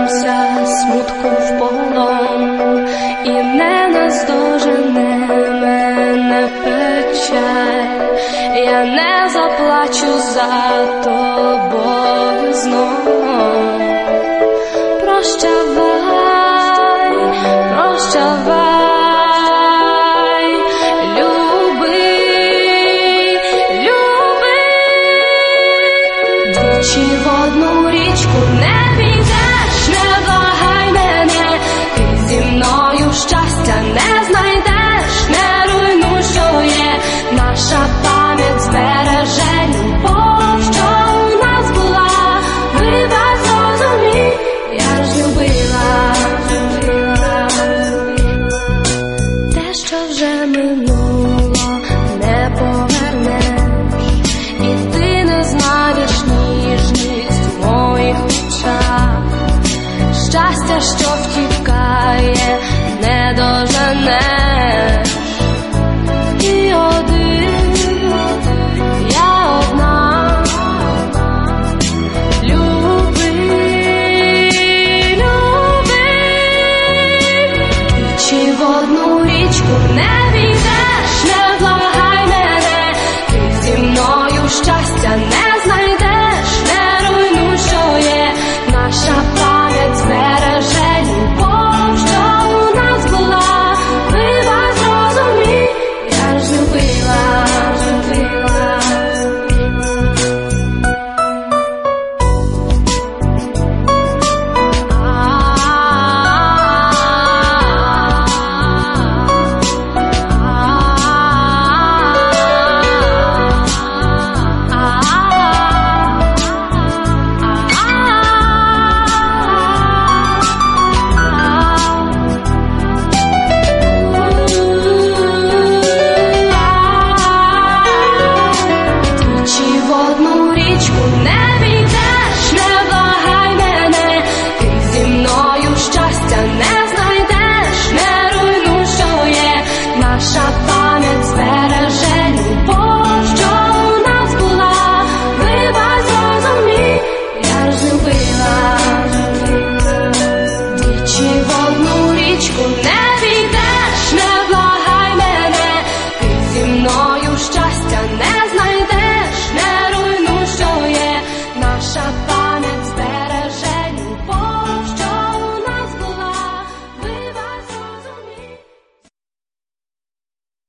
дамся смутку в полон, і не наздожене мене печаль. Я не заплачу за тобою знов. Прощавай, прощавай, любий, любий. Двічі в одну річку не підеш, не благай мене, ти зі мною щастя не знайдеш, не руйнуй, що є, наша пам'ять збереже любов, що у нас була. Вибач, зрозумій, я ж любила, те, що вже минуло, не повернеш, і ти не знайдеш ніжність в моїх очах. Щастя, що втікає, не доженеш. І один, я одна. Любий, любий, чи в одну річку не